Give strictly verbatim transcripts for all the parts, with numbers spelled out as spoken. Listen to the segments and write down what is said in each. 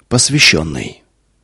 Посвященный.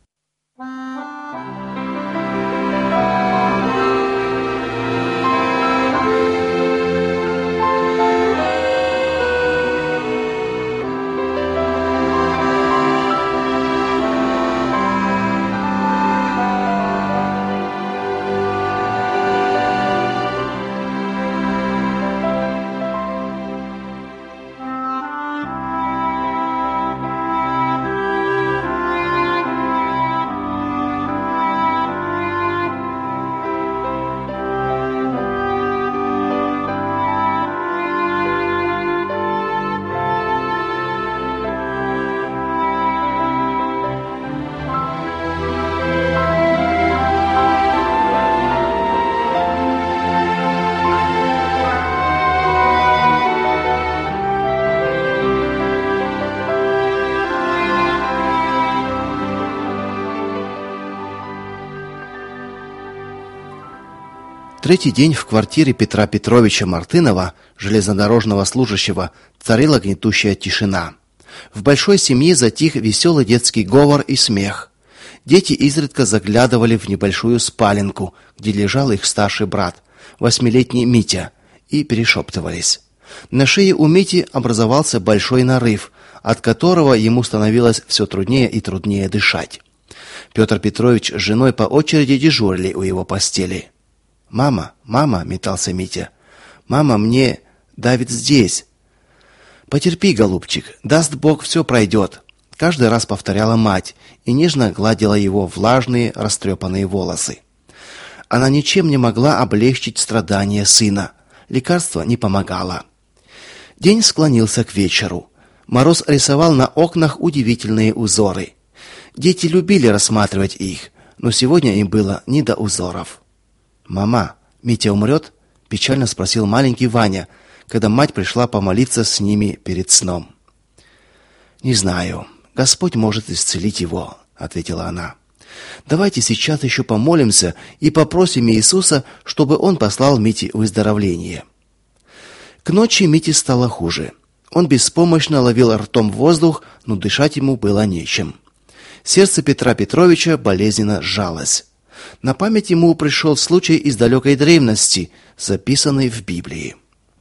Третий день в квартире Петра Петровича Мартынова, железнодорожного служащего, царила гнетущая тишина. В большой семье затих веселый детский говор и смех. Дети изредка заглядывали в небольшую спаленку, где лежал их старший брат, восьмилетний Митя, и перешептывались. На шее у Мити образовался большой нарыв, от которого ему становилось все труднее и труднее дышать. Петр Петрович с женой по очереди дежурили у его постели. «Мама, мама», — метался Митя, — «мама, мне давит здесь». «Потерпи, голубчик, даст Бог, все пройдет», — каждый раз повторяла мать и нежно гладила его влажные, растрепанные волосы. Она ничем не могла облегчить страдания сына. Лекарство не помогало. День склонился к вечеру. Мороз рисовал на окнах удивительные узоры. Дети любили рассматривать их, но сегодня им было не до узоров. «Мама, Митя умрет?» – печально спросил маленький Ваня, когда мать пришла помолиться с ними перед сном. «Не знаю. Господь может исцелить его», – ответила она. «Давайте сейчас еще помолимся и попросим Иисуса, чтобы он послал Мите выздоровление». К ночи Мите стало хуже. Он беспомощно ловил ртом воздух, но дышать ему было нечем. Сердце Петра Петровича болезненно сжалось. На память ему пришел случай из далекой древности, записанный в Библии.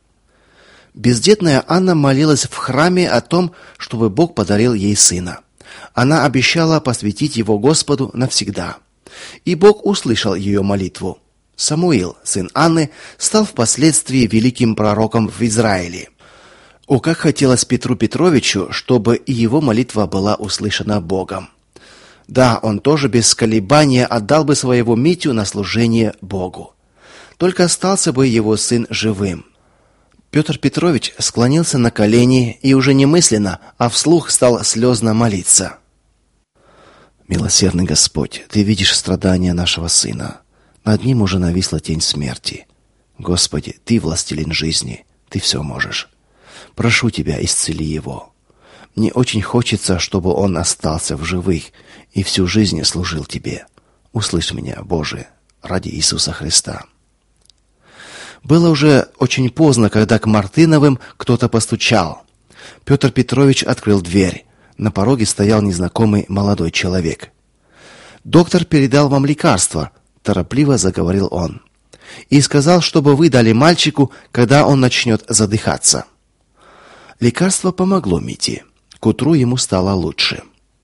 Бездетная Анна молилась в храме о том, чтобы Бог подарил ей сына. Она обещала посвятить его Господу навсегда. И Бог услышал ее молитву. Самуил, сын Анны, стал впоследствии великим пророком в Израиле. О, как хотелось Петру Петровичу, чтобы и его молитва была услышана Богом. Да, он тоже без колебания отдал бы своего Митю на служение Богу. Только остался бы его сын живым. Петр Петрович склонился на колени и уже не мысленно, а вслух стал слезно молиться. «Милосердный Господь, Ты видишь страдания нашего сына. Над ним уже нависла тень смерти. Господи, Ты властелин жизни, Ты все можешь. Прошу Тебя, исцели его. Мне очень хочется, чтобы он остался в живых и всю жизнь служил Тебе. Услышь меня, Боже, ради Иисуса Христа». Было уже очень поздно, когда к Мартыновым кто-то постучал. Петр Петрович открыл дверь. На пороге стоял незнакомый молодой человек. «Доктор передал вам лекарство», – торопливо заговорил он. «И сказал, чтобы вы дали мальчику, когда он начнет задыхаться». Лекарство помогло Мите. К утру ему стало лучше.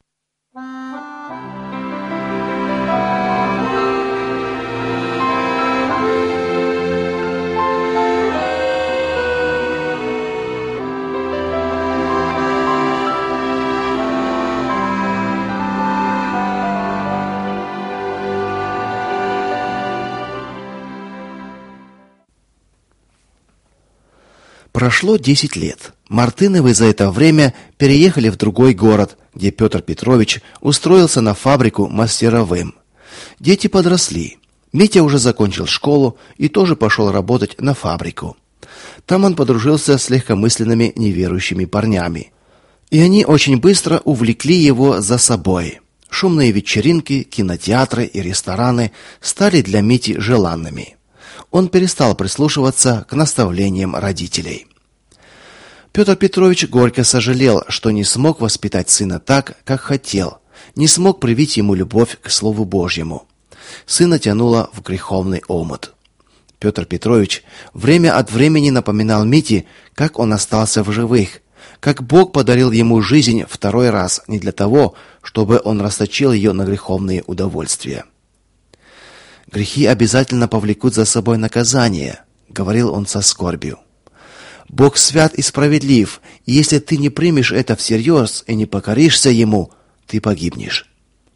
Прошло десять лет. Мартыновы за это время переехали в другой город, где Петр Петрович устроился на фабрику мастеровым. Дети подросли. Митя уже закончил школу и тоже пошел работать на фабрику. Там он подружился с легкомысленными неверующими парнями. И они очень быстро увлекли его за собой. Шумные вечеринки, кинотеатры и рестораны стали для Мити желанными. Он перестал прислушиваться к наставлениям родителей. Петр Петрович горько сожалел, что не смог воспитать сына так, как хотел, не смог привить ему любовь к Слову Божьему. Сына тянуло в греховный омут. Петр Петрович время от времени напоминал Мите, как он остался в живых, как Бог подарил ему жизнь второй раз не для того, чтобы он расточил ее на греховные удовольствия. «Грехи обязательно повлекут за собой наказание», — говорил он со скорбью. «Бог свят и справедлив, и если ты не примешь это всерьез и не покоришься Ему, ты погибнешь».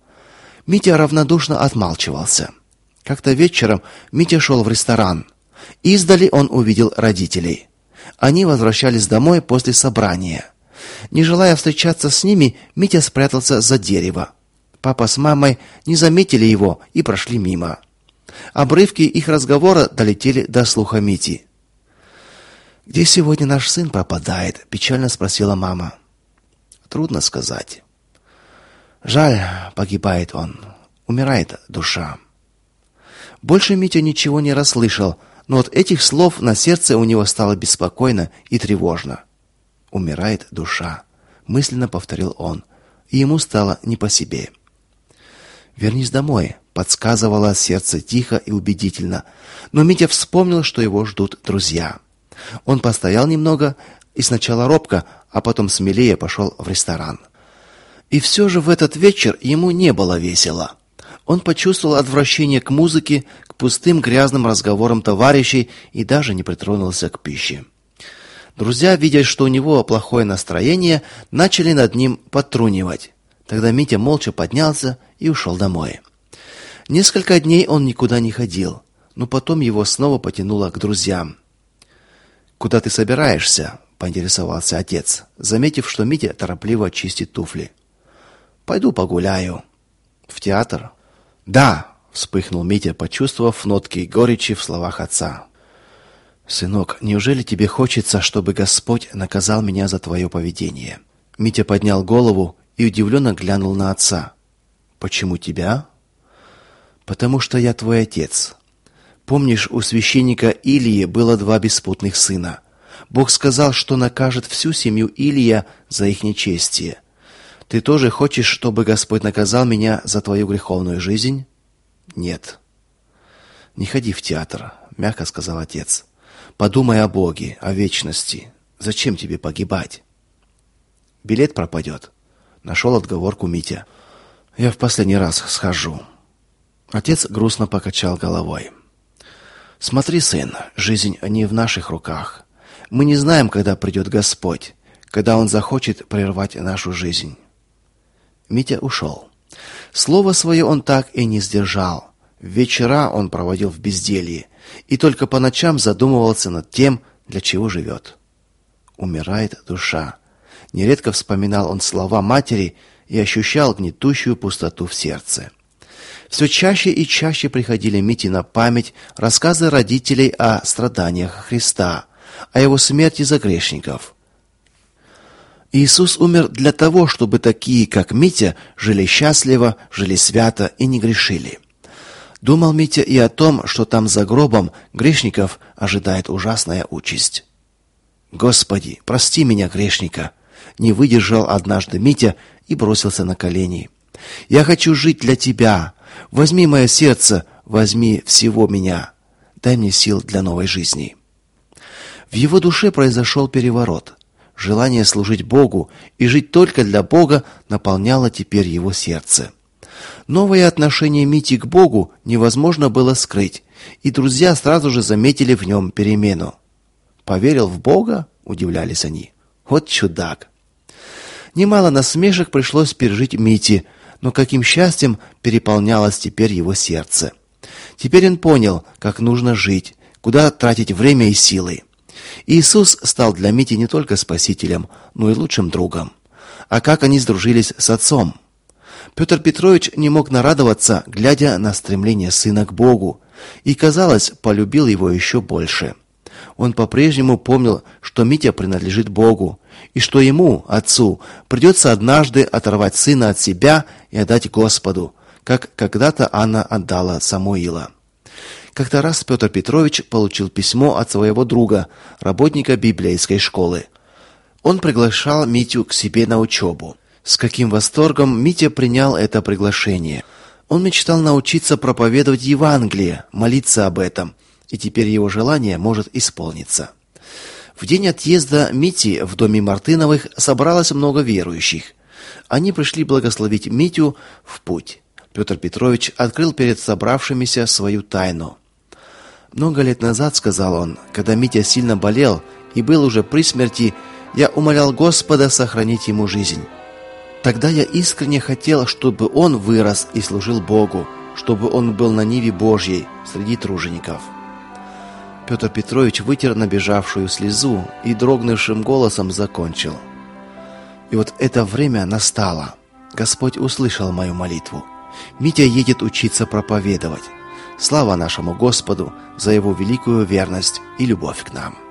Митя равнодушно отмалчивался. Как-то вечером Митя шел в ресторан. Издали он увидел родителей. Они возвращались домой после собрания. Не желая встречаться с ними, Митя спрятался за дерево. Папа с мамой не заметили его и прошли мимо. Обрывки их разговора долетели до слуха Мити. «Где сегодня наш сын пропадает?» – печально спросила мама. «Трудно сказать. Жаль, погибает он. Умирает душа». Больше Митя ничего не расслышал, но от этих слов на сердце у него стало беспокойно и тревожно. «Умирает душа», – мысленно повторил он, и ему стало не по себе. «Вернись домой», – подсказывало сердце тихо и убедительно, но Митя вспомнил, что его ждут друзья. Он постоял немного и сначала робко, а потом смелее пошел в ресторан. И все же в этот вечер ему не было весело. Он почувствовал отвращение к музыке, к пустым грязным разговорам товарищей и даже не притронулся к пище. Друзья, видя, что у него плохое настроение, начали над ним подтрунивать. Тогда Митя молча поднялся и ушел домой. Несколько дней он никуда не ходил, но потом его снова потянуло к друзьям. «Куда ты собираешься?» – поинтересовался отец, заметив, что Митя торопливо чистит туфли. «Пойду погуляю». «В театр?» «Да», – вспыхнул Митя, почувствовав нотки горечи в словах отца. «Сынок, неужели тебе хочется, чтобы Господь наказал меня за твое поведение?» Митя поднял голову и удивленно глянул на отца. «Почему тебя?» «Потому что я твой отец. Помнишь, у священника Илии было два беспутных сына. Бог сказал, что накажет всю семью Илия за их нечестие. Ты тоже хочешь, чтобы Господь наказал меня за твою греховную жизнь?» «Нет». «Не ходи в театр», — мягко сказал отец. «Подумай о Боге, о вечности. Зачем тебе погибать?» «Билет пропадет», — нашел отговорку Митя. «Я в последний раз схожу». Отец грустно покачал головой. «Смотри, сын, жизнь не в наших руках. Мы не знаем, когда придет Господь, когда Он захочет прервать нашу жизнь». Митя ушел. Слово свое он так и не сдержал. Вечера он проводил в безделье и только по ночам задумывался над тем, для чего живет. «Умирает душа». Нередко вспоминал он слова матери и ощущал гнетущую пустоту в сердце. Все чаще и чаще приходили Мите на память рассказы родителей о страданиях Христа, о его смерти за грешников. Иисус умер для того, чтобы такие, как Митя, жили счастливо, жили свято и не грешили. Думал Митя и о том, что там за гробом грешников ожидает ужасная участь. «Господи, прости меня, грешника!» Не выдержал однажды Митя и бросился на колени. «Я хочу жить для Тебя. Возьми мое сердце, возьми всего меня. Дай мне сил для новой жизни». В его душе произошел переворот. Желание служить Богу и жить только для Бога наполняло теперь его сердце. Новое отношение Мити к Богу невозможно было скрыть, и друзья сразу же заметили в нем перемену. «Поверил в Бога?» – удивлялись они. «Вот чудак!» Немало насмешек пришлось пережить Мите, но каким счастьем переполнялось теперь его сердце. Теперь он понял, как нужно жить, куда тратить время и силы. Иисус стал для Мити не только спасителем, но и лучшим другом. А как они сдружились с отцом? Петр Петрович не мог нарадоваться, глядя на стремление сына к Богу, и, казалось, полюбил его еще больше. Он по-прежнему помнил, что Митя принадлежит Богу, и что ему, отцу, придется однажды оторвать сына от себя и отдать Господу, как когда-то Анна отдала Самуила. Как-то раз Петр Петрович получил письмо от своего друга, работника библейской школы. Он приглашал Митю к себе на учебу. С каким восторгом Митя принял это приглашение. Он мечтал научиться проповедовать Евангелие, молиться об этом, и теперь его желание может исполниться. В день отъезда Мити в доме Мартыновых собралось много верующих. Они пришли благословить Митю в путь. Петр Петрович открыл перед собравшимися свою тайну. Много лет назад, сказал он, когда Митя сильно болел и был уже при смерти, я умолял Господа сохранить ему жизнь. Тогда я искренне хотел, чтобы он вырос и служил Богу, чтобы он был на ниве Божьей среди тружеников. Петр Петрович вытер набежавшую слезу и дрогнувшим голосом закончил: и вот это время настало. Господь услышал мою молитву. Митя едет учиться проповедовать. Слава нашему Господу за его великую верность и любовь к нам.